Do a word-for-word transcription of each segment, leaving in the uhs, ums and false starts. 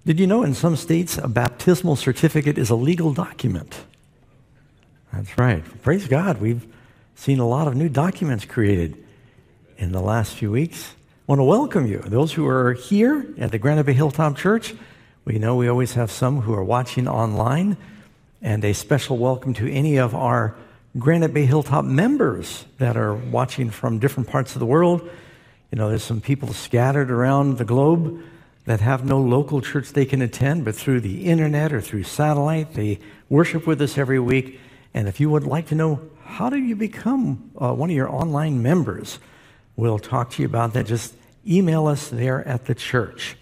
Did you know in some states a baptismal certificate is a legal document? That's right. Praise God. We've seen a lot of new documents created in the last few weeks. I want to welcome you. Those who are here at the Granite Bay Hilltop Church, we know we always have some who are watching online, and a special welcome to any of our Granite Bay Hilltop members that are watching from different parts of the world. You know, there's some people scattered around the globe that have no local church they can attend, but through the internet or through satellite, they worship with us every week. And if you would like to know how do you become uh, one of your online members, we'll talk to you about that. Just email us there at the church.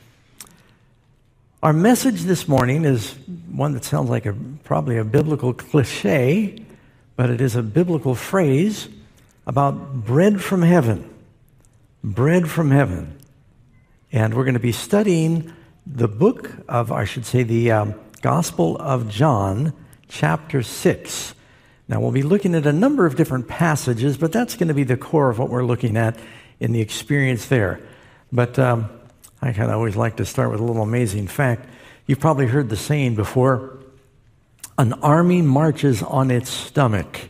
Our message this morning is one that sounds like a probably a biblical cliche, but it is a biblical phrase about bread from heaven. Bread from heaven. And we're going to be studying the book of, I should say, the um, Gospel of John, chapter six. Now, we'll be looking at a number of different passages, but that's going to be the core of what we're looking at in the experience there. But um, I kind of always like to start with a little amazing fact. You've probably heard the saying before, an army marches on its stomach.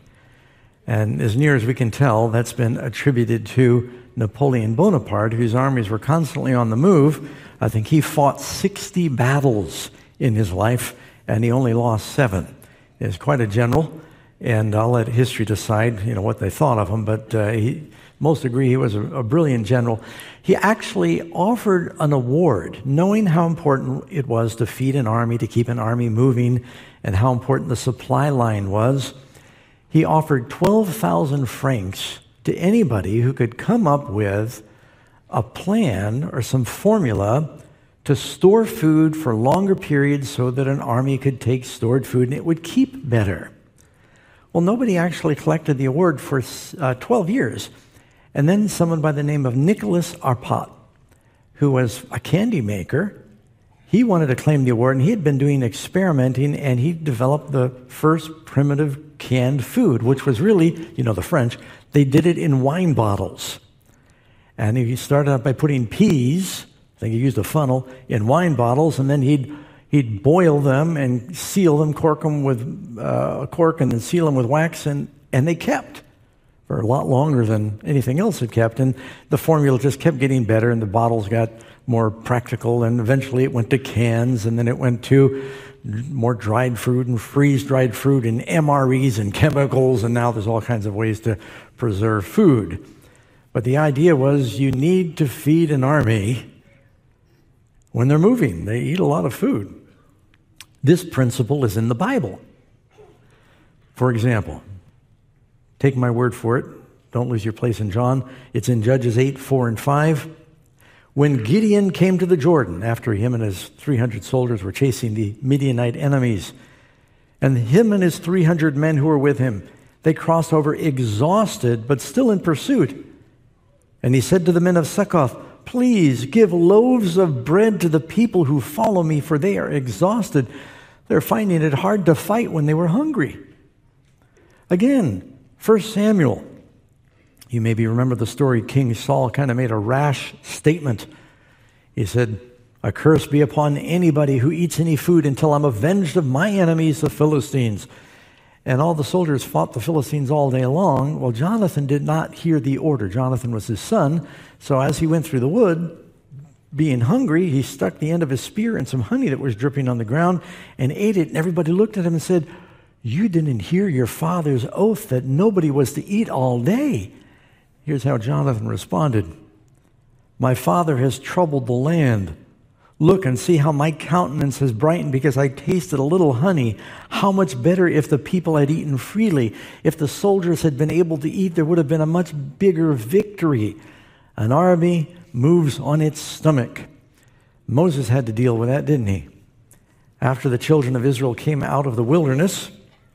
And as near as we can tell, that's been attributed to Napoleon Bonaparte, whose armies were constantly on the move. I think he fought sixty battles in his life, and he only lost seven. He was quite a general, and I'll let history decide, you know, what they thought of him, but uh, he, most agree he was a, a brilliant general. He actually offered an award, knowing how important it was to feed an army, to keep an army moving, and how important the supply line was. He offered twelve thousand francs to anybody who could come up with a plan or some formula to store food for longer periods so that an army could take stored food and it would keep better. Well, nobody actually collected the award for uh, twelve years. And then someone by the name of Nicholas Arpot, who was a candy maker, he wanted to claim the award, and he had been doing experimenting, and he developed the first primitive canned food, which was really, you know, the French, they did it in wine bottles. And he started out by putting peas, I think he used a funnel, in wine bottles, and then he'd he'd boil them and seal them, cork them with uh, a cork, and then seal them with wax, and, and they kept for a lot longer than anything else had kept. And the formula just kept getting better, and the bottles got more practical, and eventually it went to cans, and then it went to more dried fruit and freeze-dried fruit and M R Es and chemicals, and now there's all kinds of ways to preserve food. But the idea was you need to feed an army when they're moving. They eat a lot of food. This principle is in the Bible. For example, take my word for it. Don't lose your place in John. It's in Judges eight, four, and five. When Gideon came to the Jordan, after him and his three hundred soldiers were chasing the Midianite enemies, and him and his three hundred men who were with him, they crossed over exhausted, but still in pursuit. And he said to the men of Succoth, "Please give loaves of bread to the people who follow me, for they are exhausted. They're finding it hard to fight when they were hungry." Again, First Samuel. You maybe remember the story. King Saul kind of made a rash statement. He said, "A curse be upon anybody who eats any food until I'm avenged of my enemies, the Philistines." And all the soldiers fought the Philistines all day long. Well, Jonathan did not hear the order. Jonathan was his son. So as he went through the wood, being hungry, he stuck the end of his spear in some honey that was dripping on the ground and ate it. And everybody looked at him and said, "You didn't hear your father's oath that nobody was to eat all day." Here's how Jonathan responded. "My father has troubled the land. Look and see how my countenance has brightened because I tasted a little honey. How much better if the people had eaten freely. If the soldiers had been able to eat, there would have been a much bigger victory. An army moves on its stomach." Moses had to deal with that, didn't he? After the children of Israel came out of the wilderness,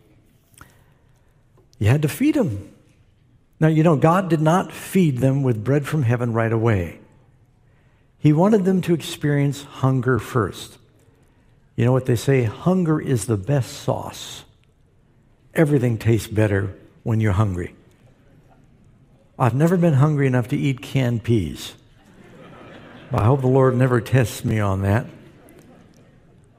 you had to feed them. Now, you know, God did not feed them with bread from heaven right away. He wanted them to experience hunger first. You know what they say? Hunger is the best sauce. Everything tastes better when you're hungry. I've never been hungry enough to eat canned peas. I hope the Lord never tests me on that.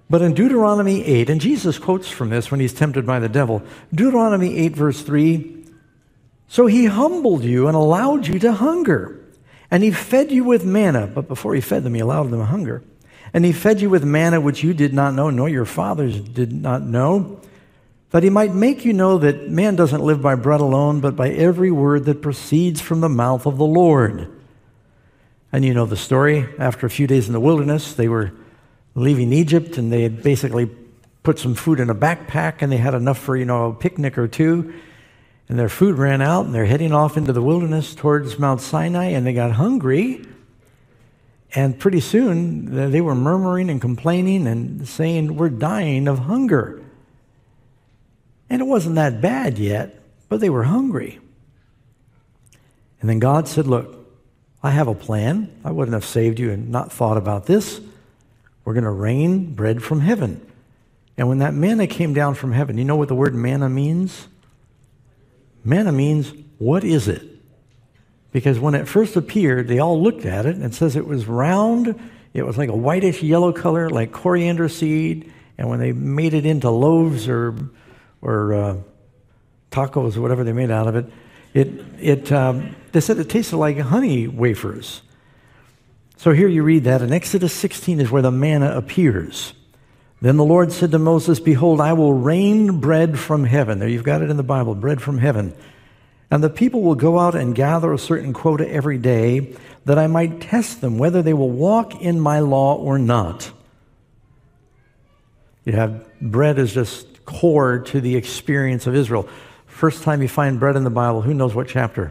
But in Deuteronomy eight, and Jesus quotes from this when he's tempted by the devil, Deuteronomy eight, verse three, so he humbled you and allowed you to hunger, and he fed you with manna. But before he fed them, he allowed them to hunger. And he fed you with manna which you did not know, nor your fathers did not know, that he might make you know that man doesn't live by bread alone, but by every word that proceeds from the mouth of the Lord. And you know the story. After a few days in the wilderness, they were leaving Egypt, and they had basically put some food in a backpack, and they had enough for, you know, a picnic or two. And their food ran out, and they're heading off into the wilderness towards Mount Sinai, and they got hungry. And pretty soon, they were murmuring and complaining and saying, we're dying of hunger. And it wasn't that bad yet, but they were hungry. And then God said, look, I have a plan. I wouldn't have saved you and not thought about this. We're going to rain bread from heaven. And when that manna came down from heaven, you know what the word manna means? Manna means, what is it? Because when it first appeared, they all looked at it, and it says it was round. It was like a whitish yellow color, like coriander seed. And when they made it into loaves or or uh, tacos or whatever they made out of it, it it um, they said it tasted like honey wafers. So here you read that, and Exodus sixteen is where the manna appears. Then the Lord said to Moses, behold, I will rain bread from heaven. There, you've got it in the Bible, bread from heaven. And the people will go out and gather a certain quota every day, that I might test them whether they will walk in my law or not. You have bread is just core to the experience of Israel. First time you find bread in the Bible, who knows what chapter?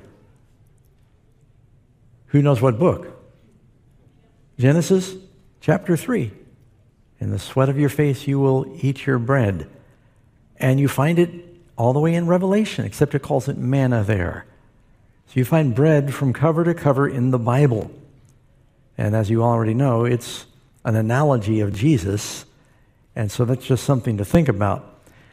Who knows what book? Genesis chapter three. In the sweat of your face you will eat your bread. And you find it all the way in Revelation, except it calls it manna there. So you find bread from cover to cover in the Bible. And as you already know, it's an analogy of Jesus. And so that's just something to think about.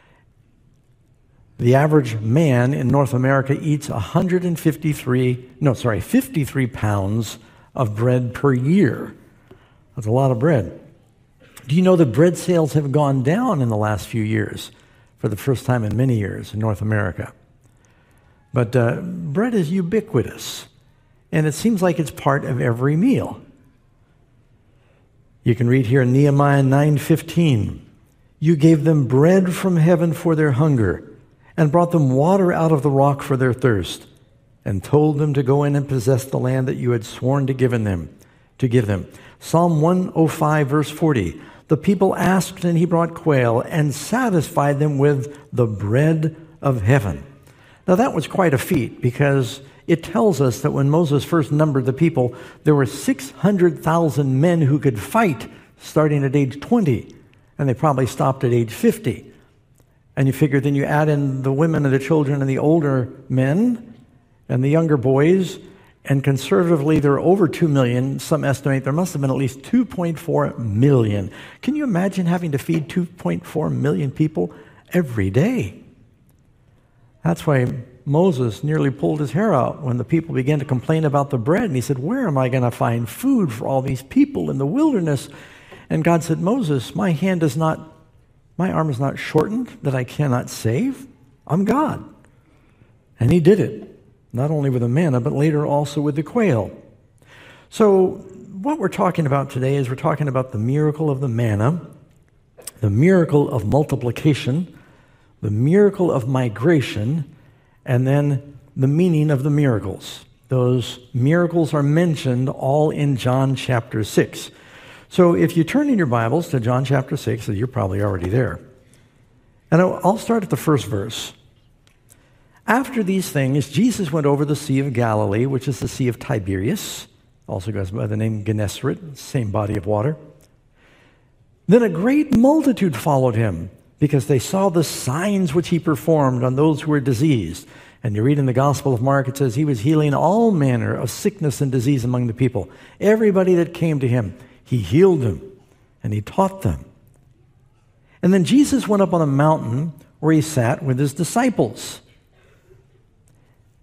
The average man in North America eats one hundred fifty-three, no, sorry, fifty-three pounds of bread per year. That's a lot of bread. Do you know that bread sales have gone down in the last few years for the first time in many years in North America? But uh, bread is ubiquitous, and it seems like it's part of every meal. You can read here in Nehemiah nine fifteen, you gave them bread from heaven for their hunger, and brought them water out of the rock for their thirst, and told them to go in and possess the land that you had sworn to give them. To give them. Psalm one oh five, verse forty, the people asked, and he brought quail, and satisfied them with the bread of heaven. Now that was quite a feat, because it tells us that when Moses first numbered the people, there were six hundred thousand men who could fight starting at age twenty, and they probably stopped at age fifty. And you figure then you add in the women and the children and the older men and the younger boys, and conservatively there are over two million. Some estimate there must have been at least two point four million. Can you imagine having to feed two point four million people every day? That's why Moses nearly pulled his hair out when the people began to complain about the bread. And he said, where am I going to find food for all these people in the wilderness? And God said, Moses, my hand is not, my arm is not shortened that I cannot save. I'm God. And he did it, not only with the manna, but later also with the quail. So what we're talking about today is we're talking about the miracle of the manna, the miracle of multiplication, the miracle of migration, and then the meaning of the miracles. Those miracles are mentioned all in John chapter six. So if you turn in your Bibles to John chapter six, you're probably already there. And I'll start at the first verse. After these things, Jesus went over the Sea of Galilee, which is the Sea of Tiberias, also goes by the name Gennesaret, same body of water. Then a great multitude followed him, because they saw the signs which he performed on those who were diseased. And you read in the Gospel of Mark, it says he was healing all manner of sickness and disease among the people. Everybody that came to him, he healed them, and he taught them. And then Jesus went up on a mountain where he sat with his disciples.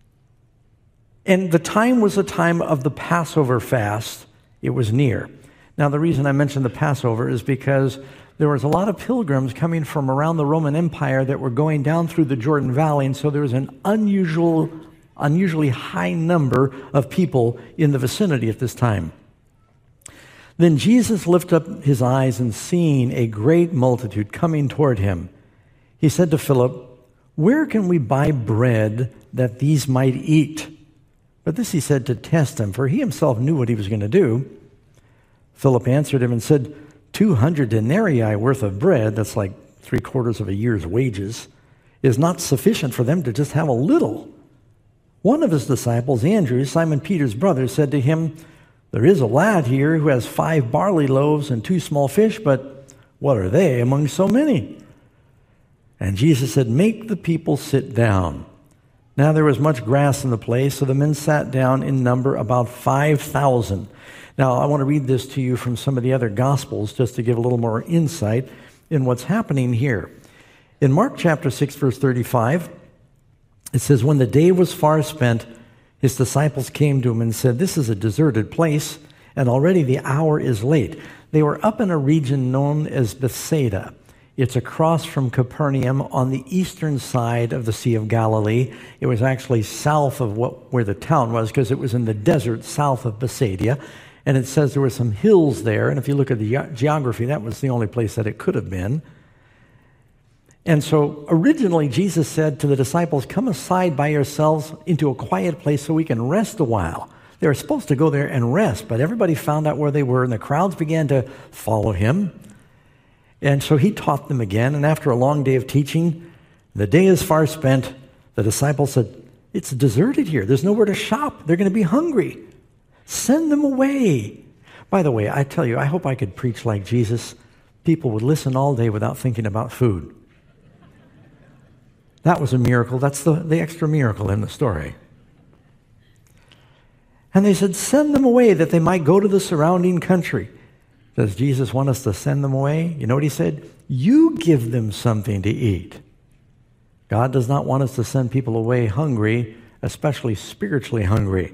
And the time was the time of the Passover fast. It was near. Now, the reason I mentioned the Passover is because there was a lot of pilgrims coming from around the Roman Empire that were going down through the Jordan Valley, and so there was an unusual, unusually high number of people in the vicinity at this time. Then Jesus lifted up his eyes, and seeing a great multitude coming toward him, he said to Philip, "Where can we buy bread that these might eat?" But this he said to test him, for he himself knew what he was going to do. Philip answered him and said, Two hundred denarii worth of bread, that's like three quarters of a year's wages, is not sufficient for them to just have a little. One of his disciples, Andrew, Simon Peter's brother, said to him, "There is a lad here who has five barley loaves and two small fish, but what are they among so many?" And Jesus said, "Make the people sit down." Now there was much grass in the place, so the men sat down in number about five thousand. Now I want to read this to you from some of the other Gospels just to give a little more insight in what's happening here. In Mark chapter six, verse thirty-five, it says, "When the day was far spent, his disciples came to him and said, 'This is a deserted place, and already the hour is late.'" They were up in a region known as Bethsaida. It's across from Capernaum on the eastern side of the Sea of Galilee. It was actually south of what, where the town was, because it was in the desert south of Bethsaida. And it says there were some hills there, and if you look at the ge- geography, that was the only place that it could have been. And so originally Jesus said to the disciples, "Come aside by yourselves into a quiet place so we can rest a while." They were supposed to go there and rest, but everybody found out where they were, and the crowds began to follow him. And so he taught them again, and after a long day of teaching, the day is far spent, the disciples said, "It's deserted here. There's nowhere to shop. They're going to be hungry. Send them away." By the way, I tell you, I hope I could preach like Jesus. People would listen all day without thinking about food. That was a miracle. That's the, the extra miracle in the story. And they said, "Send them away that they might go to the surrounding country." Does Jesus want us to send them away? You know what he said? You give them something to eat. God does not want us to send people away hungry, especially spiritually hungry.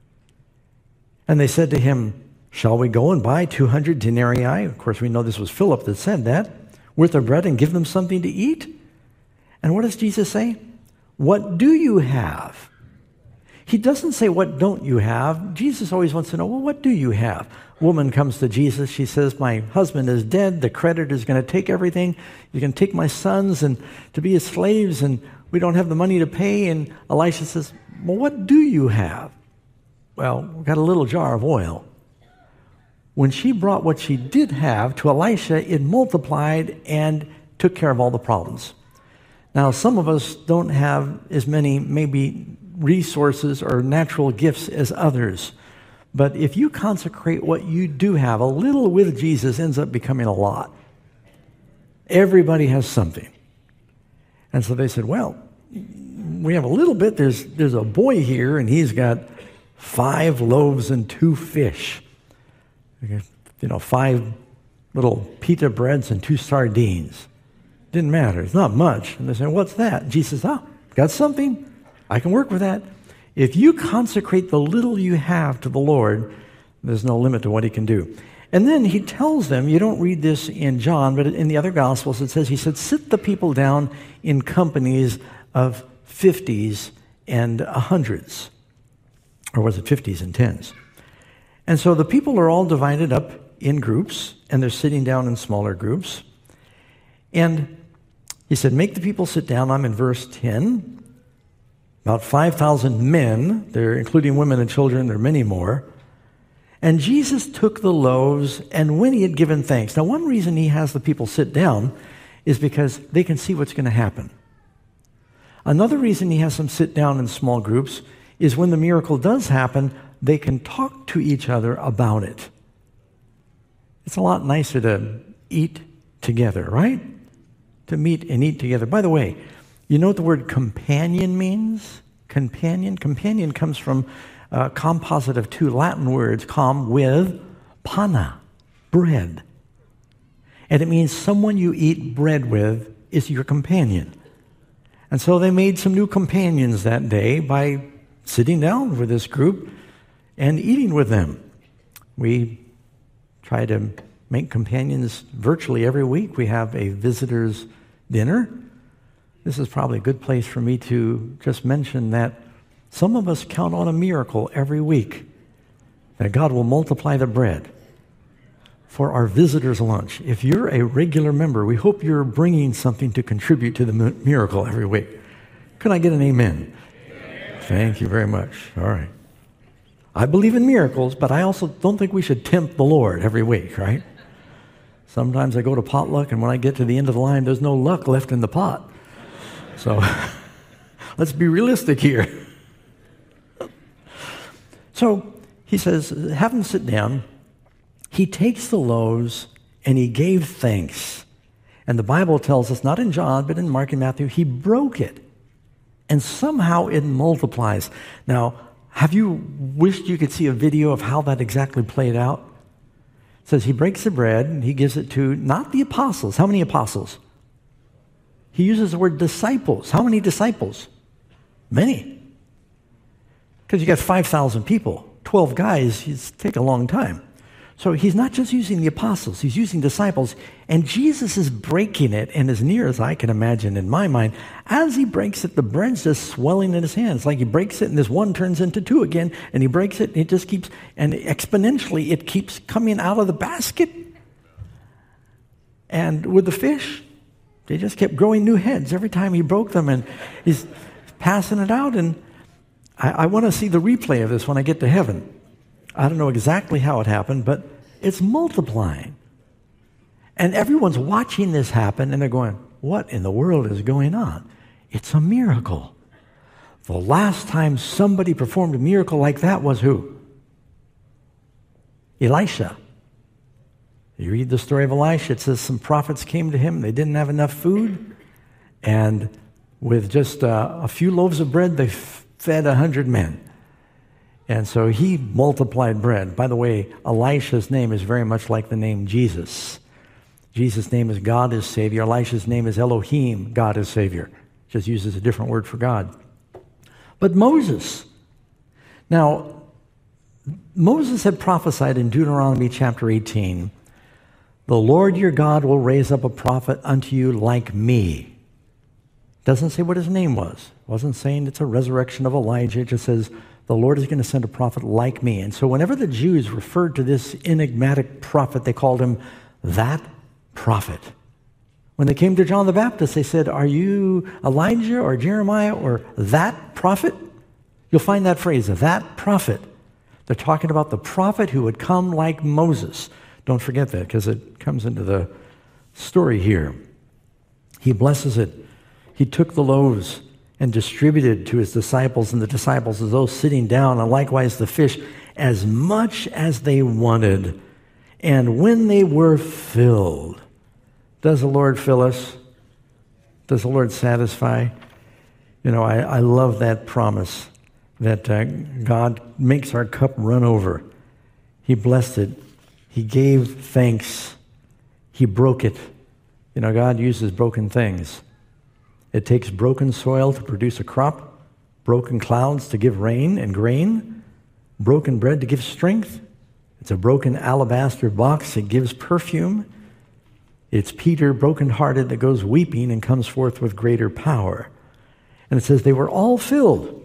And they said to him, "Shall we go and buy two hundred denarii?" Of course, we know this was Philip that said that. "Worth of bread and give them something to eat?" And what does Jesus say? "What do you have?" He doesn't say, "What don't you have?" Jesus always wants to know, well, what do you have? Woman comes to Jesus. She says, "My husband is dead. The creditor is going to take everything. He's going to take my sons and to be his slaves, and we don't have the money to pay." And Elisha says, "Well, what do you have?" "Well, we've got a little jar of oil." When she brought what she did have to Elisha, it multiplied and took care of all the problems. Now, some of us don't have as many maybe resources or natural gifts as others. But if you consecrate what you do have, a little with Jesus ends up becoming a lot. Everybody has something. And so they said, "Well, we have a little bit. There's, there's a boy here, and he's got five loaves and two fish. You know, five little pita breads and two sardines." Didn't matter. It's not much. And they said, "What's that?" And Jesus says, "Oh, got something? I can work with that." If you consecrate the little you have to the Lord, there's no limit to what he can do. And then he tells them, you don't read this in John, but in the other Gospels it says, he said, "Sit the people down in companies of fifties and hundreds." Or was it fifties and tens? And so the people are all divided up in groups, and they're sitting down in smaller groups. And he said, "Make the people sit down." I'm in verse ten. About five thousand men, they're including women and children, there are many more. And Jesus took the loaves, and when he had given thanks. Now, one reason he has the people sit down is because they can see what's going to happen. Another reason he has them sit down in small groups is when the miracle does happen, they can talk to each other about it. It's a lot nicer to eat together, right? To meet and eat together. By the way, you know what the word companion means? Companion? Companion comes from a composite of two Latin words, com, with, pana, bread. And it means someone you eat bread with is your companion. And so they made some new companions that day by sitting down with this group and eating with them. We try to make companions virtually every week. We have a visitors' dinner. This is probably a good place for me to just mention that some of us count on a miracle every week, that God will multiply the bread for our visitors' lunch. If you're a regular member, we hope you're bringing something to contribute to the miracle every week. Can I get an amen? Amen? Thank you very much. All right. I believe in miracles, but I also don't think we should tempt the Lord every week, right? Sometimes I go to potluck, and when I get to the end of the line, there's no luck left in the pot. So let's be realistic here. So he says, have them sit down. He takes the loaves, and he gave thanks. And the Bible tells us, not in John, but in Mark and Matthew, he broke it. And somehow it multiplies. Now, have you wished you could see a video of how that exactly played out? It says he breaks the bread, and he gives it to, not the apostles. How many apostles? He uses the word disciples. How many disciples? Many. Because you got five thousand people. twelve guys, it's take a long time. So he's not just using the apostles, he's using disciples. And Jesus is breaking it, and as near as I can imagine in my mind, as he breaks it, the bread's just swelling in his hands. Like he breaks it, and this one turns into two again, and he breaks it, and it just keeps, and exponentially it keeps coming out of the basket. And with the fish, they just kept growing new heads every time he broke them, and he's passing it out. And I, I want to see the replay of this when I get to heaven. I don't know exactly how it happened, but it's multiplying. And everyone's watching this happen, and they're going, what in the world is going on? It's a miracle. The last time somebody performed a miracle like that was who? Elisha. You read the story of Elisha, it says some prophets came to him, they didn't have enough food, and with just uh, a few loaves of bread, they f- fed a hundred men. And so he multiplied bread. By the way, Elisha's name is very much like the name Jesus. Jesus' name is God is Savior. Elisha's name is Elohim, God is Savior. Just uses a different word for God. But Moses. Now, Moses had prophesied in Deuteronomy chapter eighteen, the Lord your God will raise up a prophet unto you like me. Doesn't say what his name was. Wasn't saying it's a resurrection of Elijah. It just says, the Lord is going to send a prophet like me. And so whenever the Jews referred to this enigmatic prophet, they called him that prophet. When they came to John the Baptist, they said, are you Elijah or Jeremiah or that prophet? You'll find that phrase, that prophet. They're talking about the prophet who would come like Moses. Don't forget that because it comes into the story here. He blesses it. He took the loaves and distributed to his disciples, and the disciples as those sitting down, and likewise the fish, as much as they wanted. And when they were filled, does the Lord fill us? Does the Lord satisfy? You know, I, I love that promise that uh, God makes our cup run over. He blessed it. He gave thanks. He broke it. You know, God uses broken things. It takes broken soil to produce a crop, broken clouds to give rain and grain, broken bread to give strength. It's a broken alabaster box. It gives perfume. It's Peter, brokenhearted, that goes weeping and comes forth with greater power. And it says they were all filled.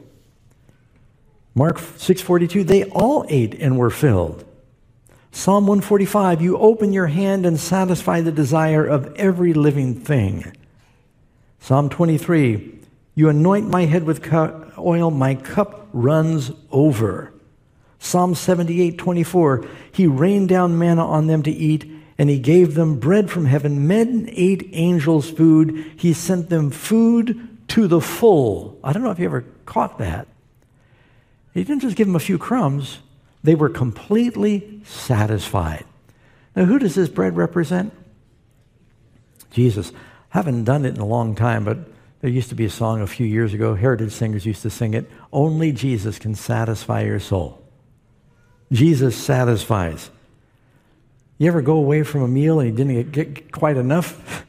Mark six forty-two, they all ate and were filled. Psalm one forty-five, you open your hand and satisfy the desire of every living thing. Psalm twenty-three, you anoint my head with oil, my cup runs over. Psalm seventy-eight twenty-four, he rained down manna on them to eat, and he gave them bread from heaven. Men ate angels' food. He sent them food to the full. I don't know if you ever caught that. He didn't just give them a few crumbs. They were completely satisfied. Now, who does this bread represent? Jesus. Haven't done it in a long time, but there used to be a song a few years ago. Heritage singers used to sing it. Only Jesus can satisfy your soul. Jesus satisfies. You ever go away from a meal and you didn't get quite enough?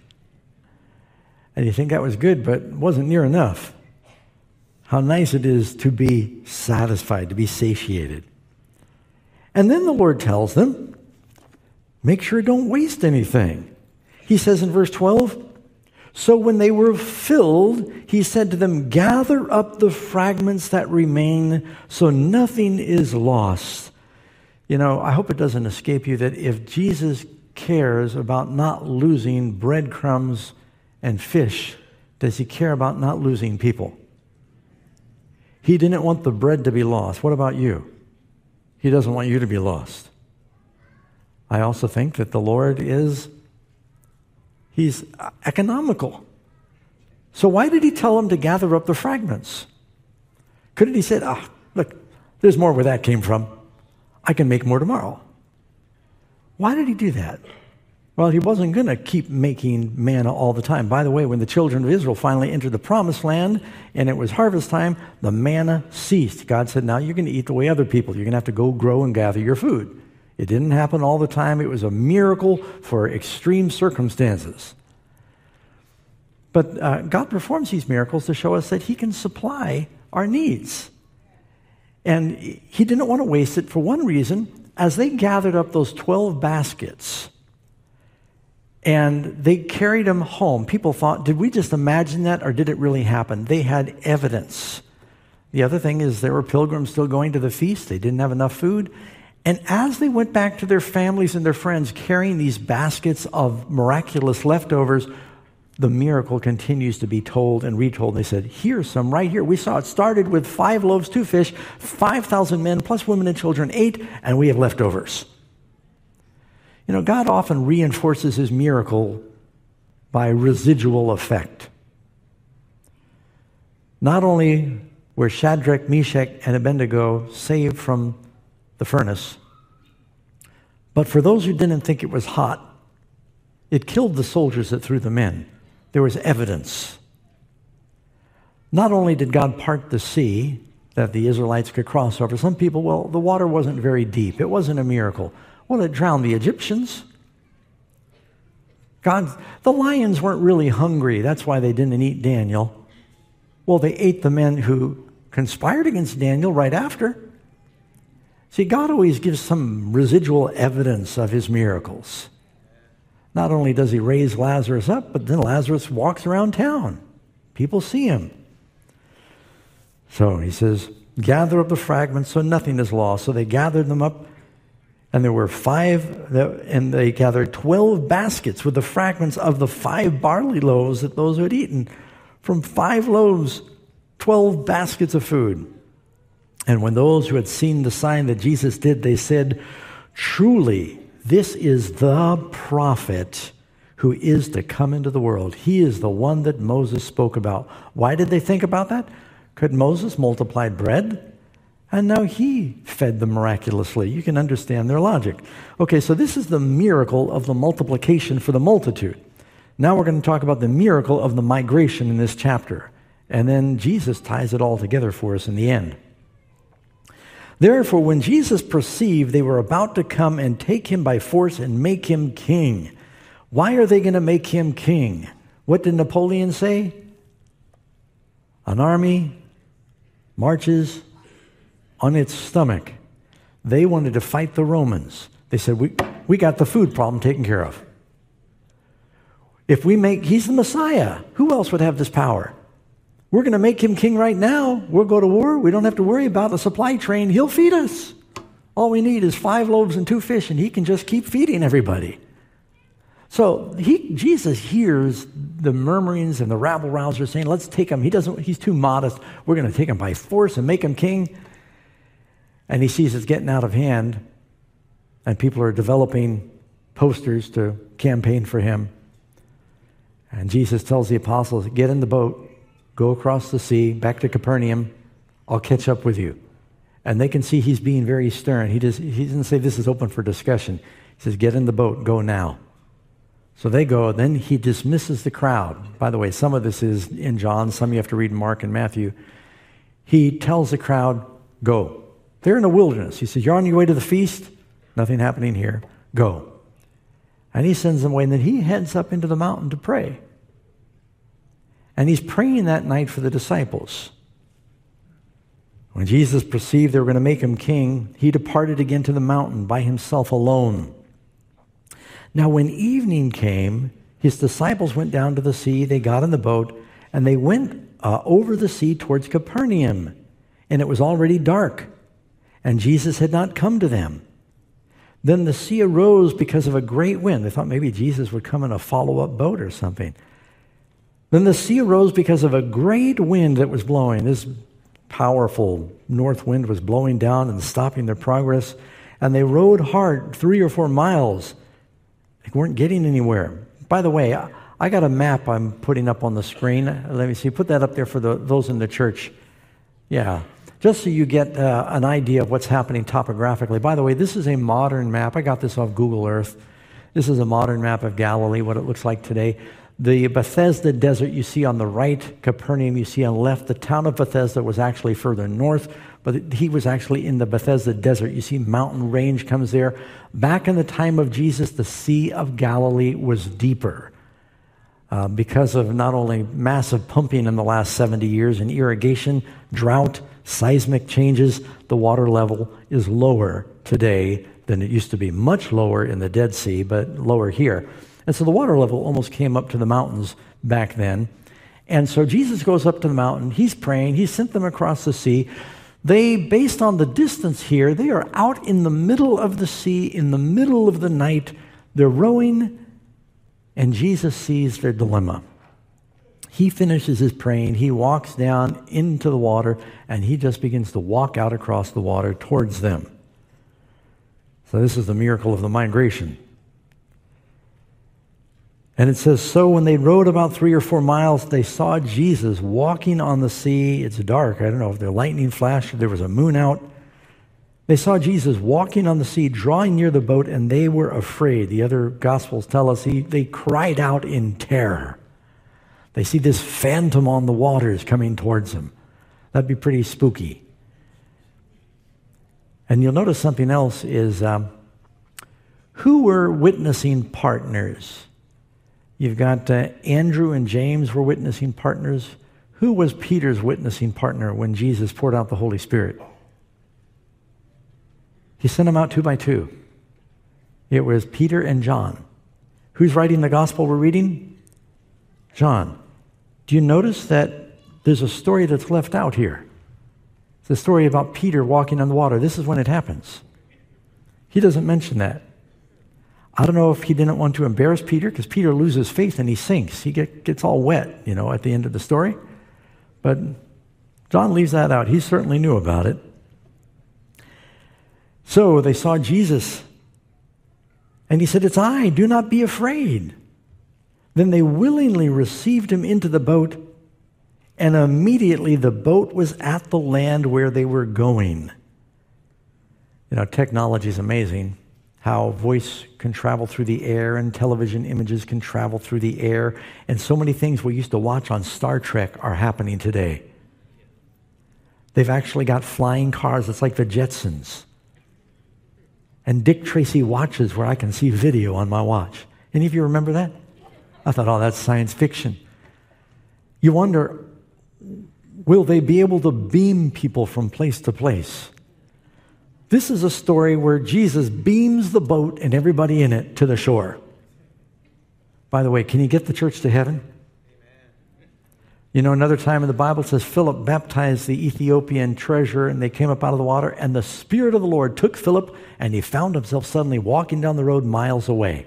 And you think that was good, but it wasn't near enough. How nice it is to be satisfied, to be satiated. And then the Lord tells them, Make sure don't waste anything. He says in verse twelve, so when they were filled, he said to them, gather up the fragments that remain so nothing is lost. You know, I hope it doesn't escape you that if Jesus cares about not losing breadcrumbs and fish, does he care about not losing people? He didn't want the bread to be lost. What about you? He doesn't want you to be lost. I also think that the Lord is, he's economical. So why did he tell them to gather up the fragments? Couldn't he say, ah, look, there's more where that came from. I can make more tomorrow. Why did he do that? Well, he wasn't going to keep making manna all the time. By the way, when the children of Israel finally entered the promised land and it was harvest time, the manna ceased. God said, now you're going to eat the way other people. You're going to have to go grow and gather your food. It didn't happen all the time. It was a miracle for extreme circumstances. But uh, God performs these miracles to show us that he can supply our needs. And he didn't want to waste it for one reason. As they gathered up those twelve baskets and they carried them home, people thought, did we just imagine that or did it really happen? They had evidence. The other thing is there were pilgrims still going to the feast. They didn't have enough food. And as they went back to their families and their friends carrying these baskets of miraculous leftovers, the miracle continues to be told and retold. They said, here's some right here. We saw it started with five loaves, two fish, five thousand men plus women and children ate, and we have leftovers. You know, God often reinforces his miracle by residual effect. Not only were Shadrach, Meshach, and Abednego saved from the furnace, but for those who didn't think it was hot, it killed the soldiers that threw them in. There was evidence. Not only did God part the sea that the Israelites could cross over, some people, well, the water wasn't very deep. It wasn't a miracle. Well, it drowned the Egyptians. God, the lions weren't really hungry. That's why they didn't eat Daniel. Well, they ate the men who conspired against Daniel right after. See, God always gives some residual evidence of his miracles. Not only does he raise Lazarus up, but then Lazarus walks around town. People see him. So he says, gather up the fragments so nothing is lost. So they gathered them up, and there were five, and they gathered twelve baskets with the fragments of the five barley loaves that those who had eaten. From five loaves, twelve baskets of food. And when those who had seen the sign that Jesus did, they said, truly, this is the prophet who is to come into the world. He is the one that Moses spoke about. Why did they think about that? Could Moses multiplied bread? And now he fed them miraculously. You can understand their logic. Okay, so this is the miracle of the multiplication for the multitude. Now we're going to talk about the miracle of the migration in this chapter. And then Jesus ties it all together for us in the end. Therefore, when Jesus perceived they were about to come and take him by force and make him king. Why are they going to make him king? What did Napoleon say? An army marches on its stomach. They wanted to fight the Romans. They said, we, we got the food problem taken care of. If we make, he's the Messiah. Who else would have this power? We're going to make him king right now. We'll go to war. We don't have to worry about a supply train. He'll feed us. All we need is five loaves and two fish, and he can just keep feeding everybody. So he, Jesus hears the murmurings and the rabble-rousers saying, let's take him. He doesn't, he's too modest. We're going to take him by force and make him king. And he sees it's getting out of hand, and people are developing posters to campaign for him. And Jesus tells the apostles, get in the boat. Go across the sea, back to Capernaum. I'll catch up with you. And they can see he's being very stern. He, does, he doesn't say this is open for discussion. He says, get in the boat, go now. So they go, and then he dismisses the crowd. By the way, some of this is in John, some you have to read in Mark and Matthew. He tells the crowd, go. They're in the wilderness. He says, you're on your way to the feast? Nothing happening here. Go. And he sends them away, and then he heads up into the mountain to pray. And he's praying that night for the disciples. When Jesus perceived they were going to make him king, he departed again to the mountain by himself alone. Now when evening came, his disciples went down to the sea. They got in the boat, and they went uh, over the sea towards Capernaum. And it was already dark, and Jesus had not come to them. Then the sea arose because of a great wind. They thought maybe Jesus would come in a follow-up boat or something. Then the sea arose because of a great wind that was blowing. This powerful north wind was blowing down and stopping their progress. And they rowed hard, three or four miles. They weren't getting anywhere. By the way, I, I got a map I'm putting up on the screen. Let me see. Put that up there for the, those in the church. Yeah. Just so you get uh, an idea of what's happening topographically. By the way, this is a modern map. I got this off Google Earth. This is a modern map of Galilee, what it looks like today. The Bethesda Desert you see on the right, Capernaum you see on the left. The town of Bethesda was actually further north, but he was actually in the Bethesda Desert. You see mountain range comes there. Back in the time of Jesus, the Sea of Galilee was deeper uh, because of not only massive pumping in the last seventy years and irrigation, drought, seismic changes. The water level is lower today than it used to be. Much lower in the Dead Sea, but lower here. And so the water level almost came up to the mountains back then. And so Jesus goes up to the mountain. He's praying. He sent them across the sea. They, based on the distance here, they are out in the middle of the sea, in the middle of the night. They're rowing, and Jesus sees their dilemma. He finishes his praying. He walks down into the water, and he just begins to walk out across the water towards them. So this is the miracle of the migration. And it says, so when they rowed about three or four miles, they saw Jesus walking on the sea. It's dark. I don't know if the lightning flashed or there was a moon out. They saw Jesus walking on the sea, drawing near the boat, and they were afraid. The other Gospels tell us he, they cried out in terror. They see this phantom on the waters coming towards them. That'd be pretty spooky. And you'll notice something else is, um, who were witnessing partners? You've got uh, Andrew and James were witnessing partners. Who was Peter's witnessing partner when Jesus poured out the Holy Spirit? He sent them out two by two. It was Peter and John. Who's writing the gospel we're reading? John. Do you notice that there's a story that's left out here? It's a story about Peter walking on the water. This is when it happens. He doesn't mention that. I don't know if he didn't want to embarrass Peter, because Peter loses faith and he sinks. He get, gets all wet, you know, at the end of the story. But John leaves that out. He certainly knew about it. So they saw Jesus, and he said, "It's I, do not be afraid." Then they willingly received him into the boat, and immediately the boat was at the land where they were going. You know, technology is amazing. How voice can travel through the air and television images can travel through the air. And so many things we used to watch on Star Trek are happening today. They've actually got flying cars. It's like the Jetsons. And Dick Tracy watches where I can see video on my watch. Any of you remember that? I thought, oh, that's science fiction. You wonder, will they be able to beam people from place to place? This is a story where Jesus beams the boat and everybody in it to the shore. By the way, can you get the church to heaven? Amen. You know, another time in the Bible it says Philip baptized the Ethiopian treasurer, and they came up out of the water, and the Spirit of the Lord took Philip, and he found himself suddenly walking down the road miles away.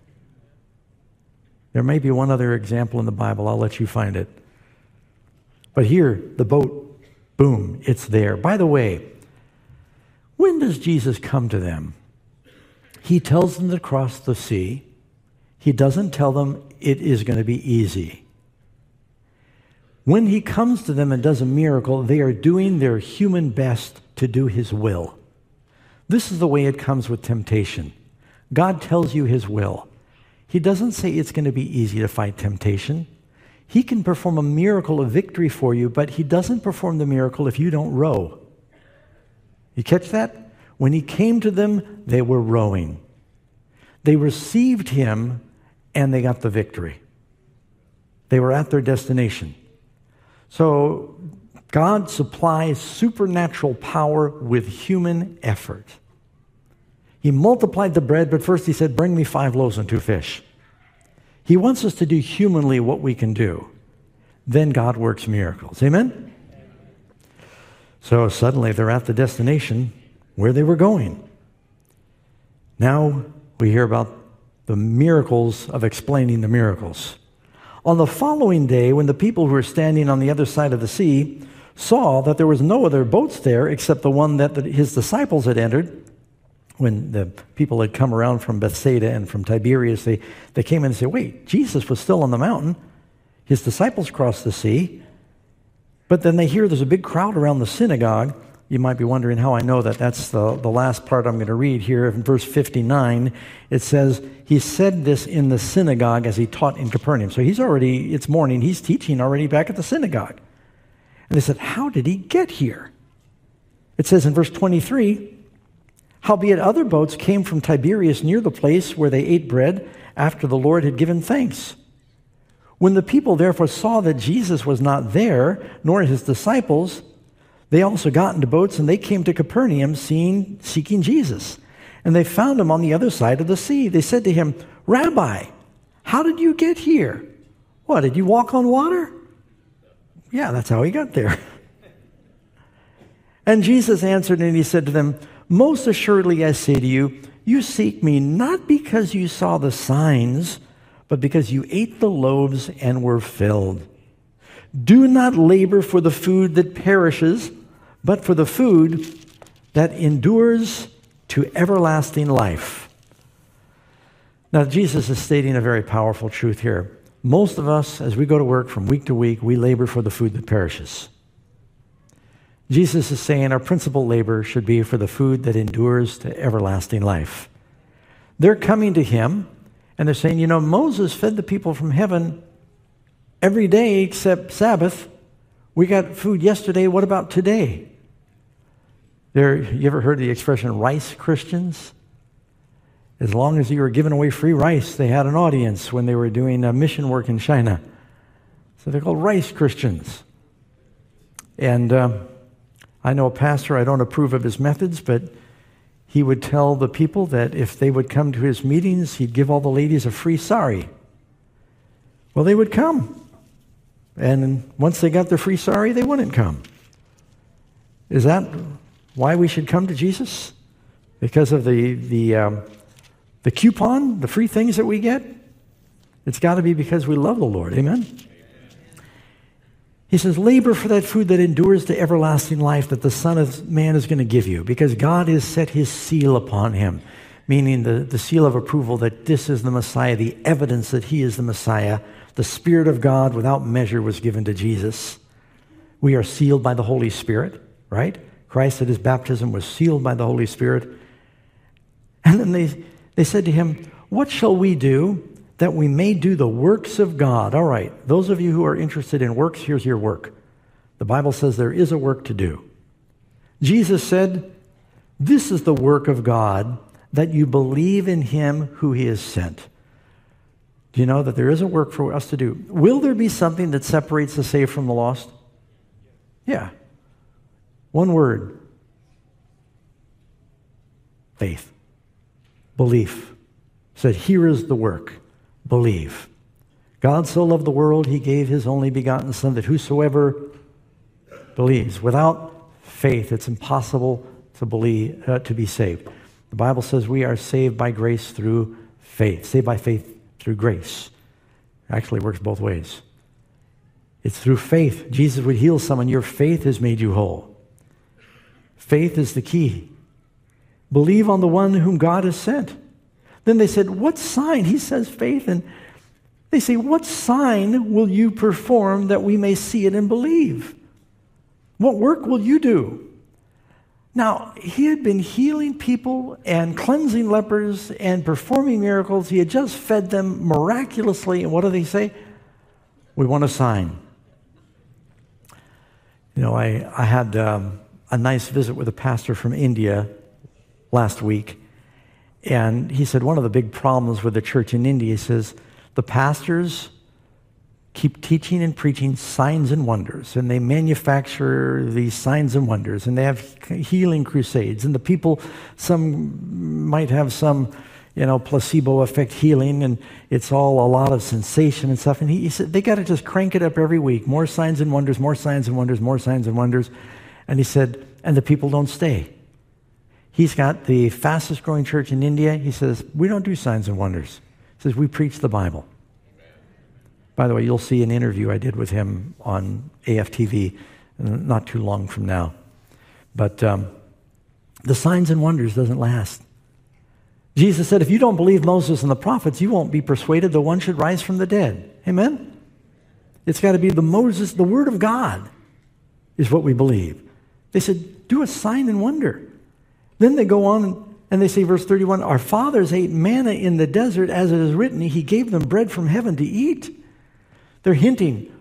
There may be one other example in the Bible. I'll let you find it. But here, the boat, boom, it's there. By the way, when does Jesus come to them? He tells them to cross the sea. He doesn't tell them it is going to be easy. When he comes to them and does a miracle, they are doing their human best to do his will. This is the way it comes with temptation. God tells you his will. He doesn't say it's going to be easy to fight temptation. He can perform a miracle of victory for you, but he doesn't perform the miracle if you don't row. You catch that? When he came to them, they were rowing. They received him, and they got the victory. They were at their destination. So God supplies supernatural power with human effort. He multiplied the bread, but first he said, bring me five loaves and two fish. He wants us to do humanly what we can do. Then God works miracles. Amen? So suddenly they're at the destination where they were going. Now we hear about the miracles of explaining the miracles. On the following day, when the people who were standing on the other side of the sea saw that there was no other boats there except the one that the, his disciples had entered, when the people had come around from Bethsaida and from Tiberias, they, they came in and said, wait, Jesus was still on the mountain. His disciples crossed the sea. But then they hear there's a big crowd around the synagogue. You might be wondering how I know that. That's the, the last part I'm going to read here. In verse fifty-nine, it says, he said this in the synagogue as he taught in Capernaum. So he's already, it's morning, he's teaching already back at the synagogue. And they said, how did he get here? It says in verse twenty-three, howbeit other boats came from Tiberias near the place where they ate bread after the Lord had given thanks. When the people therefore saw that Jesus was not there, nor his disciples, they also got into boats, and they came to Capernaum, seeing, seeking Jesus. And they found him on the other side of the sea. They said to him, Rabbi, how did you get here? What, did you walk on water? Yeah, that's how he got there. And Jesus answered, and he said to them, most assuredly I say to you, you seek me not because you saw the signs, but because you ate the loaves and were filled. Do not labor for the food that perishes, but for the food that endures to everlasting life. Now, Jesus is stating a very powerful truth here. Most of us, as we go to work from week to week, we labor for the food that perishes. Jesus is saying our principal labor should be for the food that endures to everlasting life. They're coming to him, and they're saying, you know, Moses fed the people from heaven every day except Sabbath. We got food yesterday. What about today? There, you ever heard the expression rice Christians? As long as you were giving away free rice, they had an audience when they were doing uh, mission work in China. So they're called rice Christians. And uh, I know a pastor, I don't approve of his methods, but he would tell the people that if they would come to his meetings, he'd give all the ladies a free sari. Well, they would come. And once they got their free sari, they wouldn't come. Is that why we should come to Jesus? Because of the the um, the coupon, the free things that we get? It's got to be because we love the Lord. Amen? He says, labor for that food that endures to everlasting life that the Son of Man is going to give you, because God has set his seal upon him, meaning the, the seal of approval that this is the Messiah, the evidence that he is the Messiah. The Spirit of God without measure was given to Jesus. We are sealed by the Holy Spirit, right? Christ at his baptism was sealed by the Holy Spirit. And then they, they said to him, what shall we do that we may do the works of God? All right, those of you who are interested in works, here's your work. The Bible says there is a work to do. Jesus said, this is the work of God, that you believe in him who he has sent. Do you know that there is a work for us to do? Will there be something that separates the saved from the lost? Yeah. One word. Faith. Belief. Said, here is the work. Believe. God so loved the world, he gave his only begotten Son, that whosoever believes. Without faith, it's impossible to believe, uh, to be saved. The Bible says we are saved by grace through faith. Saved by faith through grace. Actually, it works both ways. It's through faith. Jesus would heal someone. Your faith has made you whole. Faith is the key. Believe on the one whom God has sent. Then they said, what sign? He says faith. And they say, what sign will you perform that we may see it and believe? What work will you do? Now, he had been healing people and cleansing lepers and performing miracles. He had just fed them miraculously. And what do they say? We want a sign. You know, I, I had um, a nice visit with a pastor from India last week. And he said one of the big problems with the church in India, he says, the pastors keep teaching and preaching signs and wonders, and they manufacture these signs and wonders, and they have healing crusades, and the people, some might have some, you know, placebo effect healing, and it's all a lot of sensation and stuff. And he, he said, they got to just crank it up every week. More signs and wonders, more signs and wonders, more signs and wonders. And he said, and the people don't stay. He's got the fastest growing church in India. He says, we don't do signs and wonders. He says, we preach the Bible. By the way, you'll see an interview I did with him on A F T V not too long from now. But um, the signs and wonders doesn't last. Jesus said, if you don't believe Moses and the prophets, you won't be persuaded that one should rise from the dead. Amen? It's got to be the Moses, the Word of God is what we believe. They said, do a sign and wonder. Then they go on and they say, verse thirty-one, our fathers ate manna in the desert, as it is written, he gave them bread from heaven to eat. They're hinting,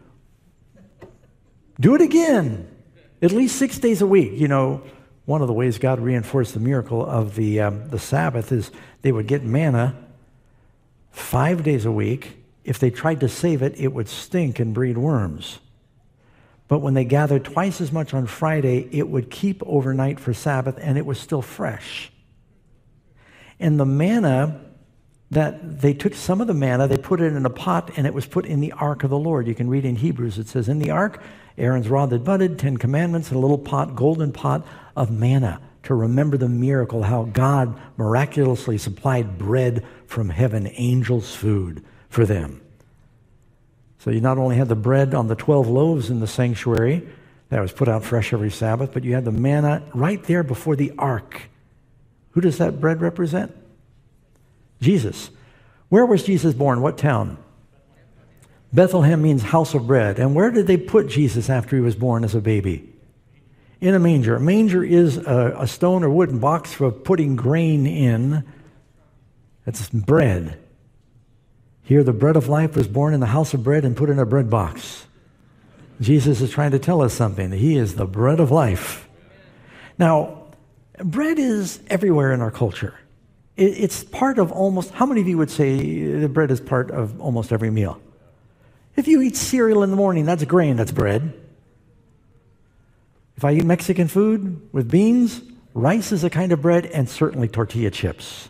do it again, at least six days a week. You know, one of the ways God reinforced the miracle of the, um, the Sabbath is they would get manna five days a week. If they tried to save it, it would stink and breed worms. But when they gathered twice as much on Friday, it would keep overnight for Sabbath, and it was still fresh. And the manna, that they took some of the manna, they put it in a pot, and it was put in the ark of the Lord. You can read in Hebrews, it says, in the ark, Aaron's rod that budded, Ten Commandments, and a little pot, golden pot of manna, to remember the miracle, how God miraculously supplied bread from heaven, angels' food for them. So you not only had the bread on the twelve loaves in the sanctuary that was put out fresh every Sabbath, but you had the manna right there before the ark. Who does that bread represent? Jesus. Where was Jesus born? What town? Bethlehem means house of bread. And where did they put Jesus after he was born as a baby? In a manger. A manger is a, a stone or wooden box for putting grain in. That's bread. Here, the bread of life was born in the house of bread and put in a bread box. Jesus is trying to tell us something. He is the bread of life. Now, bread is everywhere in our culture. It, it's part of almost, how many of you would say the bread is part of almost every meal? If you eat cereal in the morning, that's grain, that's bread. If I eat Mexican food with beans, rice is a kind of bread, and certainly tortilla chips.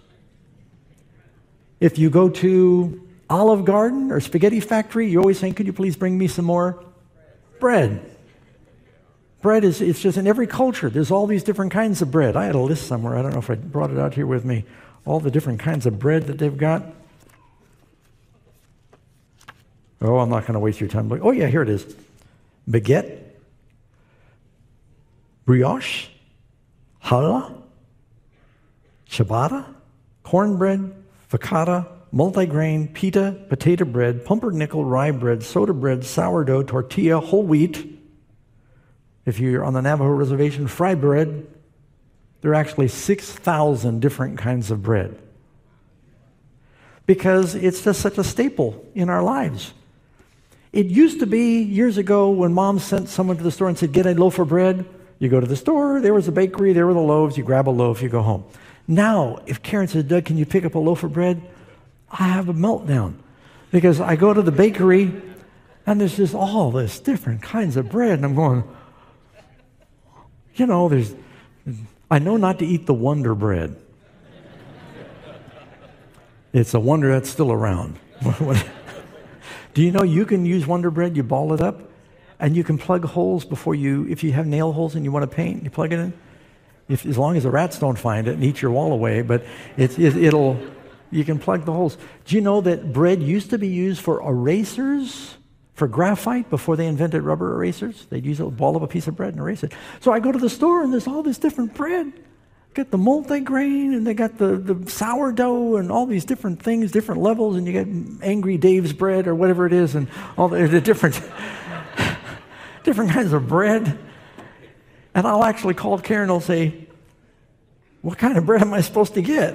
If you go to Olive Garden or Spaghetti Factory, you're always saying, could you please bring me some more bread? Bread is, it's just in every culture. There's all these different kinds of bread. I had a list somewhere. I don't know if I brought it out here with me. All the different kinds of bread that they've got. Oh, I'm not going to waste your time. Oh, yeah, here it is. Baguette, brioche, challah, ciabatta, cornbread, focaccia, multigrain, pita, potato bread, pumpernickel, rye bread, soda bread, sourdough, tortilla, whole wheat. If you're on the Navajo reservation, fry bread. There are actually six thousand different kinds of bread. Because it's just such a staple in our lives. It used to be years ago when mom sent someone to the store and said, get a loaf of bread. You go to the store, there was a bakery, there were the loaves, you grab a loaf, you go home. Now, if Karen says, Doug, can you pick up a loaf of bread? I have a meltdown. Because I go to the bakery and there's just all this different kinds of bread. And I'm going, you know, there's, I know not to eat the Wonder Bread. It's a wonder that's still around. Do you know you can use Wonder Bread, you ball it up, and you can plug holes before you, if you have nail holes and you want to paint, you plug it in. If, as long as the rats don't find it and eat your wall away, but it, it, it'll, you can plug the holes. Do you know that bread used to be used for erasers, for graphite, before they invented rubber erasers? They'd use a ball of a piece of bread and erase it. So I go to the store and there's all this different bread. Got the multigrain and they got the, the sourdough and all these different things, different levels, and you get Angry Dave's bread or whatever it is, and all the, the different, different kinds of bread. And I'll actually call Karen and I'll say, what kind of bread am I supposed to get?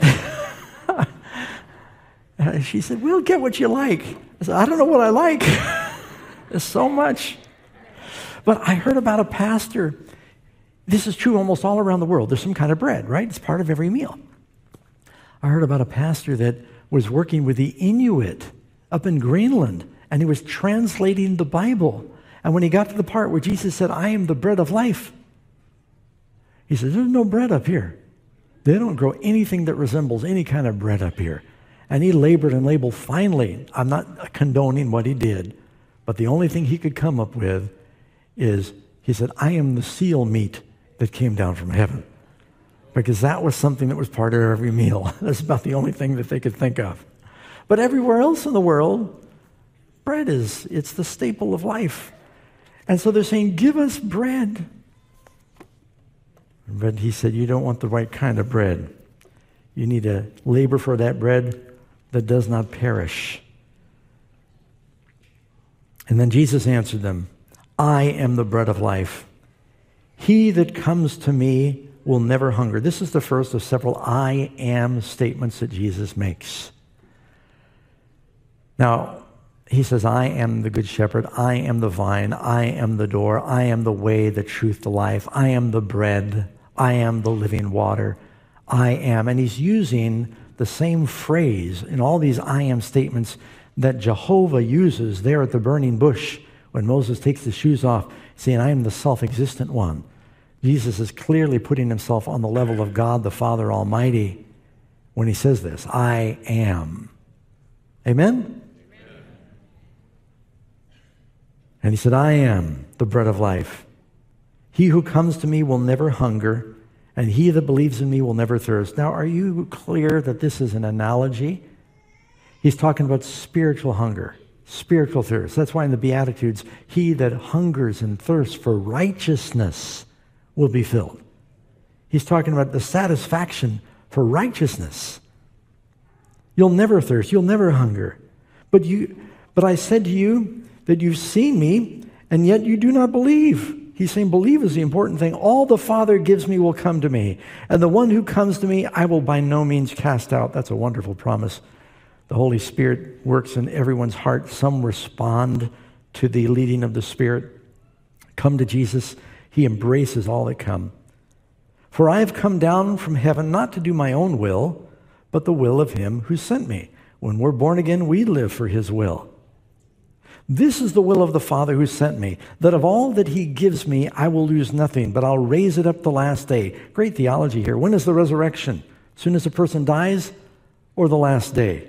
And she said, well, get what you like. I said, I don't know what I like. There's so much. But I heard about a pastor. This is true almost all around the world. There's some kind of bread, right? It's part of every meal. I heard about a pastor that was working with the Inuit up in Greenland, and he was translating the Bible. And when he got to the part where Jesus said, I am the bread of life, he said, there's no bread up here. They don't grow anything that resembles any kind of bread up here. And he labored and labored. Finally, I'm not condoning what he did, but the only thing he could come up with is, he said, I am the seal meat that came down from heaven. Because that was something that was part of every meal. That's about the only thing that they could think of. But everywhere else in the world, bread is, it's the staple of life. And so they're saying, give us bread. But he said, you don't want the right kind of bread. You need to labor for that bread that does not perish. And then Jesus answered them, I am the bread of life. He that comes to me will never hunger. This is the first of several I am statements that Jesus makes. Now, he says, I am the good shepherd. I am the vine. I am the door. I am the way, the truth, the life. I am the bread. I am the living water. I am. And he's using the same phrase in all these I am statements that Jehovah uses there at the burning bush when Moses takes his shoes off, saying, I am the self-existent one. Jesus is clearly putting himself on the level of God the Father Almighty when he says this, I am. Amen? And he said, I am the bread of life. He who comes to me will never hunger, and he that believes in me will never thirst. Now, are you clear that this is an analogy? He's talking about spiritual hunger, spiritual thirst. That's why in the Beatitudes, he that hungers and thirsts for righteousness will be filled. He's talking about the satisfaction for righteousness. You'll never thirst, you'll never hunger. But you, but I said to you that you've seen me, and yet you do not believe. He's saying believe is the important thing. All the Father gives me will come to me, and the one who comes to me I will by no means cast out. That's a wonderful promise. The Holy Spirit works in everyone's heart. Some respond to the leading of the Spirit. Come to Jesus. He embraces all that come. For I have come down from heaven not to do my own will, but the will of him who sent me. When we're born again, we live for his will. This is the will of the Father who sent me, that of all that he gives me, I will lose nothing, but I'll raise it up the last day. Great theology here. When is the resurrection? As soon as a person dies, or the last day?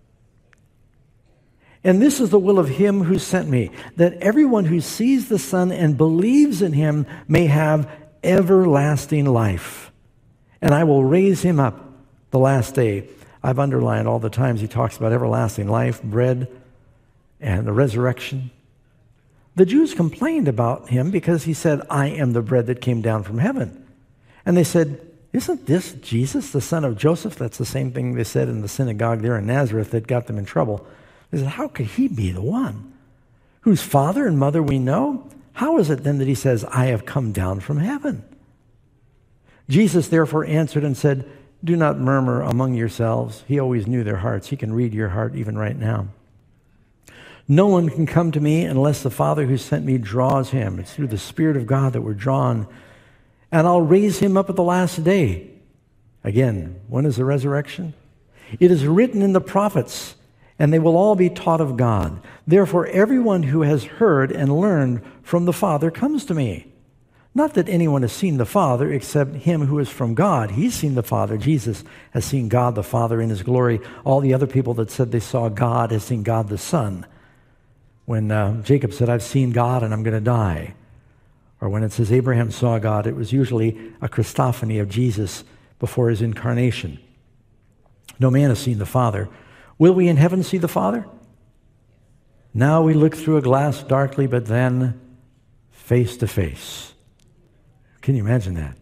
And this is the will of him who sent me, that everyone who sees the Son and believes in him may have everlasting life. And I will raise him up the last day. I've underlined all the times he talks about everlasting life, bread, and the resurrection. The Jews complained about him because he said, I am the bread that came down from heaven. And they said, isn't this Jesus, the son of Joseph? That's the same thing they said in the synagogue there in Nazareth that got them in trouble. They said, how could he be the one whose father and mother we know? How is it then that he says, I have come down from heaven? Jesus therefore answered and said, do not murmur among yourselves. He always knew their hearts. He can read your heart even right now. No one can come to me unless the Father who sent me draws him. It's through the Spirit of God that we're drawn. And I'll raise him up at the last day. Again, when is the resurrection? It is written in the prophets, and they will all be taught of God. Therefore, everyone who has heard and learned from the Father comes to me. Not that anyone has seen the Father except him who is from God. He's seen the Father. Jesus has seen God the Father in his glory. All the other people that said they saw God has seen God the Son. When uh, Jacob said, I've seen God and I'm going to die. Or when it says Abraham saw God, it was usually a Christophany of Jesus before his incarnation. No man has seen the Father. Will we in heaven see the Father? Now we look through a glass darkly, but then face to face. Can you imagine that?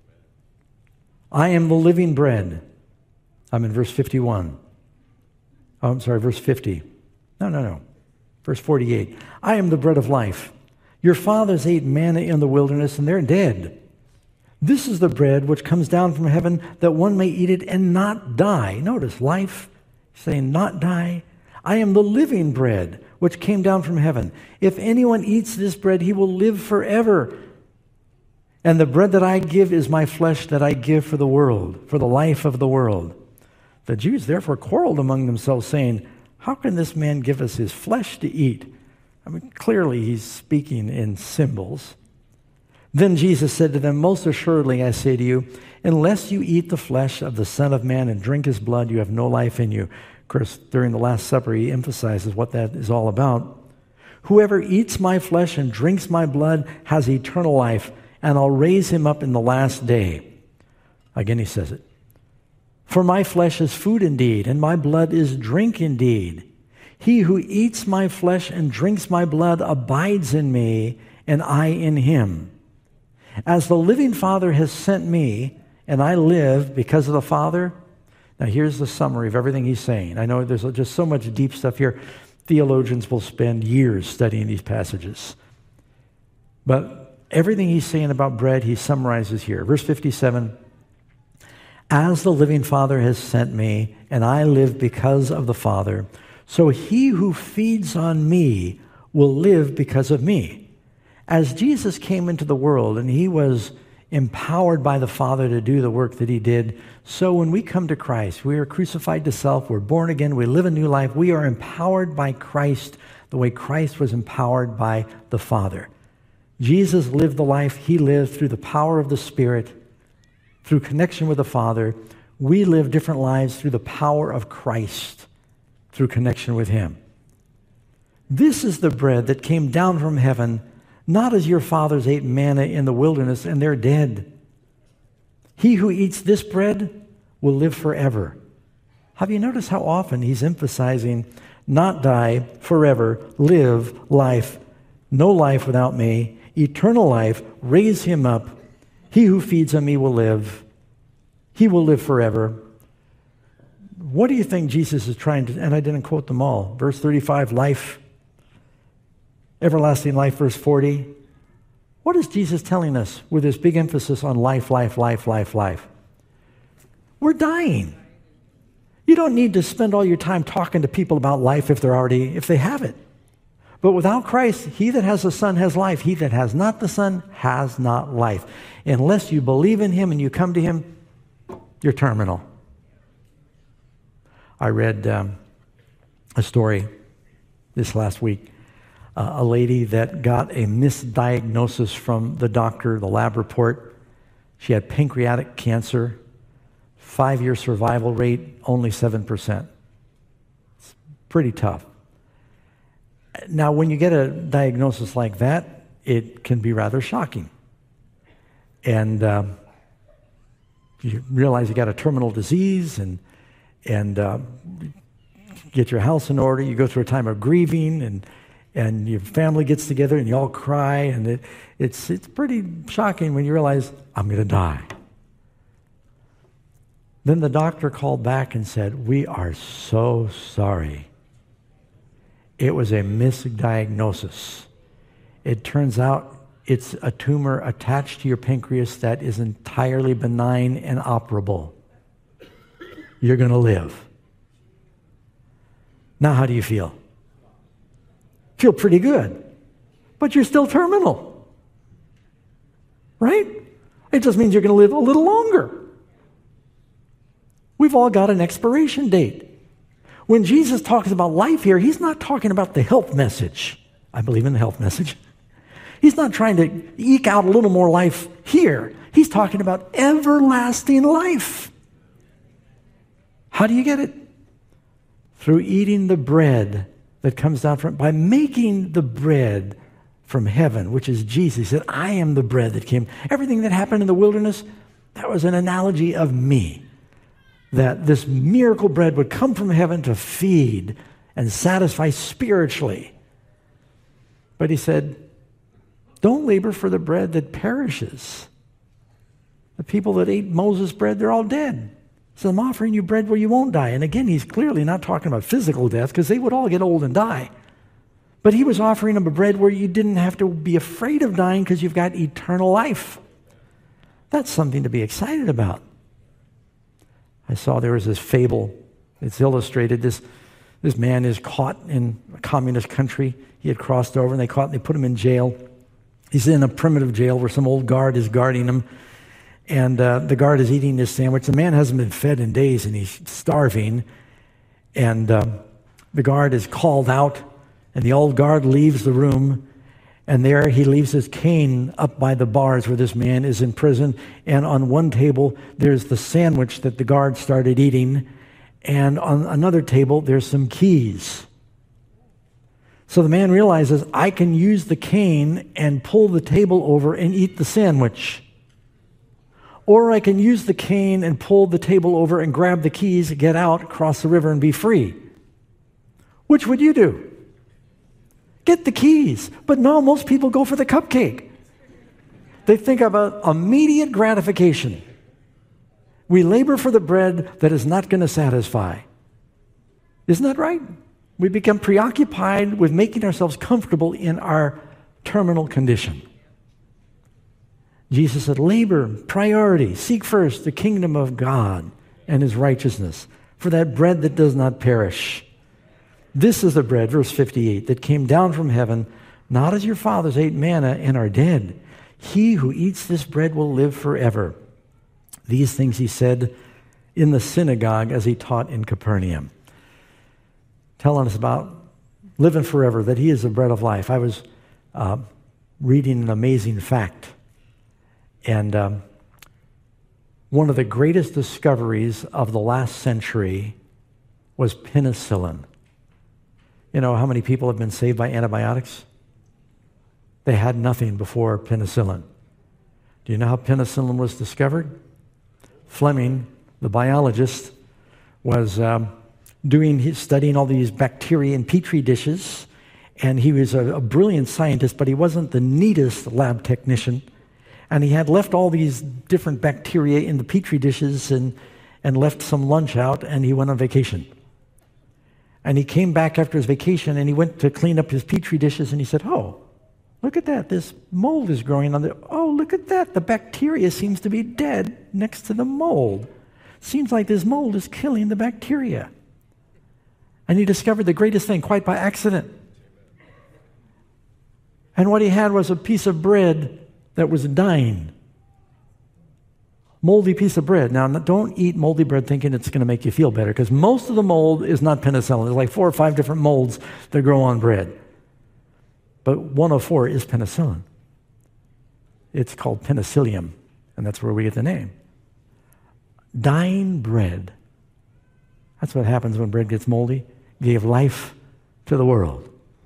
I am the living bread. I'm in verse fifty-one. Oh, I'm sorry, verse fifty. No, no, no. Verse forty-eight. I am the bread of life. Your fathers ate manna in the wilderness, and they're dead. This is the bread which comes down from heaven, that one may eat it and not die. Notice, life, saying not die. I am the living bread which came down from heaven. If anyone eats this bread, he will live forever. And the bread that I give is my flesh that I give for the world, for the life of the world. The Jews therefore quarreled among themselves, saying, how can this man give us his flesh to eat? I mean, clearly he's speaking in symbols. Then Jesus said to them, most assuredly I say to you, unless you eat the flesh of the Son of Man and drink his blood, you have no life in you. Of course, during the Last Supper, he emphasizes what that is all about. Whoever eats my flesh and drinks my blood has eternal life, and I'll raise him up in the last day. Again, he says it. For my flesh is food indeed, and my blood is drink indeed. He who eats my flesh and drinks my blood abides in me, and I in him. As the living Father has sent me, and I live because of the Father. Now here's the summary of everything he's saying. I know there's just so much deep stuff here. Theologians will spend years studying these passages. But everything he's saying about bread, he summarizes here. Verse fifty-seven, as the living Father has sent me, and I live because of the Father, so he who feeds on me will live because of me. As Jesus came into the world and he was empowered by the Father to do the work that he did, so when we come to Christ, we are crucified to self, we're born again, we live a new life, we are empowered by Christ the way Christ was empowered by the Father. Jesus lived the life he lived through the power of the Spirit, through connection with the Father. We live different lives through the power of Christ, through connection with him. This is the bread that came down from heaven, not as your fathers ate manna in the wilderness and they're dead. He who eats this bread will live forever. Have you noticed how often he's emphasizing not die, forever, live, life, no life without me, eternal life, raise him up. He who feeds on me will live. He will live forever. What do you think Jesus is trying to, and I didn't quote them all. Verse thirty-five, life. Everlasting life, verse forty. What is Jesus telling us with this big emphasis on life, life, life, life, life? We're dying. You don't need to spend all your time talking to people about life if they're already, if they have it. But without Christ, he that has the Son has life. He that has not the Son has not life. Unless you believe in him and you come to him, you're terminal. I read um, a story this last week. Uh, a lady that got a misdiagnosis from the doctor, the lab report. She had pancreatic cancer, five-year survival rate, only seven percent. It's pretty tough. Now, when you get a diagnosis like that, it can be rather shocking. And um, you realize you got a terminal disease and, and uh, get your house in order. You go through a time of grieving and And your family gets together and you all cry, and it, it's it's pretty shocking when you realize, I'm going to die. Then the doctor called back and said, we are so sorry. It was a misdiagnosis. It turns out it's a tumor attached to your pancreas that is entirely benign and operable. You're going to live. Now, how do you feel? Feel pretty good. But you're still terminal. Right? It just means you're going to live a little longer. We've all got an expiration date. When Jesus talks about life here, he's not talking about the health message. I believe in the health message. He's not trying to eke out a little more life here. He's talking about everlasting life. How do you get it? Through eating the bread that comes down from, by making the bread from heaven, which is Jesus. He said, I am the bread that came. Everything that happened in the wilderness, that was an analogy of me. That this miracle bread would come from heaven to feed and satisfy spiritually. But he said, don't labor for the bread that perishes. The people that ate Moses' bread, they're all dead. So I'm offering you bread where you won't die. And again, he's clearly not talking about physical death because they would all get old and die. But he was offering them a bread where you didn't have to be afraid of dying because you've got eternal life. That's something to be excited about. I saw there was this fable. It's illustrated. This, this man is caught in a communist country. He had crossed over and they caught and they put him in jail. He's in a primitive jail where some old guard is guarding him. And uh, the guard is eating this sandwich. The man hasn't been fed in days and he's starving. And um, The guard is called out, and the old guard leaves the room, and there he leaves his cane up by the bars where this man is in prison, and on one table there's the sandwich that the guard started eating, and on another table there's some keys. So the man realizes, I can use the cane and pull the table over and eat the sandwich. Or I can use the cane and pull the table over and grab the keys, get out, cross the river, and be free. Which would you do? Get the keys. But no, most people go for the cupcake. They think about immediate gratification. We labor for the bread that is not going to satisfy. Isn't that right? We become preoccupied with making ourselves comfortable in our terminal condition. Jesus said, labor, priority, seek first the kingdom of God and his righteousness, for that bread that does not perish. This is the bread, verse fifty-eight, that came down from heaven, not as your fathers ate manna and are dead. He who eats this bread will live forever. These things he said in the synagogue as he taught in Capernaum. Telling us about living forever, that he is the bread of life. I was uh, reading an amazing fact. And um, one of the greatest discoveries of the last century was penicillin. You know how many people have been saved by antibiotics? They had nothing before penicillin. Do you know how penicillin was discovered? Fleming, the biologist, was um, doing his, studying all these bacteria in petri dishes, and he was a, a brilliant scientist, but he wasn't the neatest lab technician. And he had left all these different bacteria in the petri dishes and, and left some lunch out, and he went on vacation. And he came back after his vacation, and he went to clean up his petri dishes, and he said, oh, look at that. This mold is growing on there. Oh, look at that. The bacteria seems to be dead next to the mold. Seems like this mold is killing the bacteria. And he discovered the greatest thing quite by accident. And what he had was a piece of bread that was dying. Moldy piece of bread. Now, don't eat moldy bread thinking it's going to make you feel better, because most of the mold is not penicillin. There's like four or five different molds that grow on bread. But one of four is penicillin. It's called penicillium, and that's where we get the name. Dying bread. That's what happens when bread gets moldy. Gave life to the world.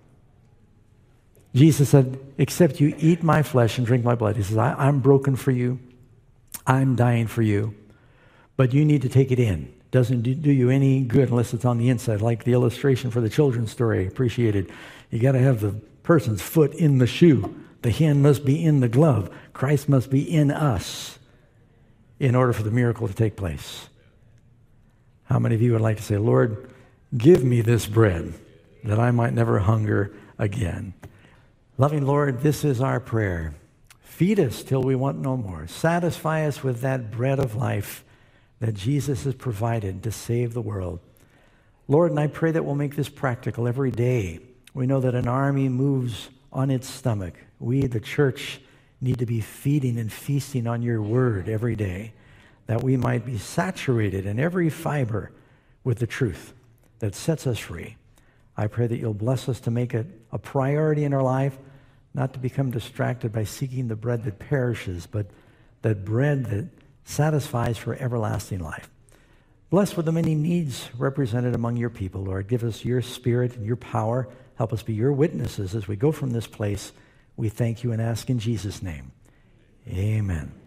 Jesus said, except you eat my flesh and drink my blood. He says, I, I'm broken for you. I'm dying for you. But you need to take it in. Doesn't do you any good unless it's on the inside, like the illustration for the children's story. Appreciated. You got to have the person's foot in the shoe. The hand must be in the glove. Christ must be in us in order for the miracle to take place. How many of you would like to say, Lord, give me this bread that I might never hunger again? Loving Lord, this is our prayer. Feed us till we want no more. Satisfy us with that bread of life that Jesus has provided to save the world. Lord, and I pray that we'll make this practical every day. We know that an army moves on its stomach. We, the church, need to be feeding and feasting on your word every day, that we might be saturated in every fiber with the truth that sets us free. I pray that you'll bless us to make it a priority in our life, not to become distracted by seeking the bread that perishes, but that bread that satisfies for everlasting life. Bless with the many needs represented among your people, Lord. Give us your spirit and your power. Help us be your witnesses as we go from this place. We thank you and ask in Jesus' name. Amen.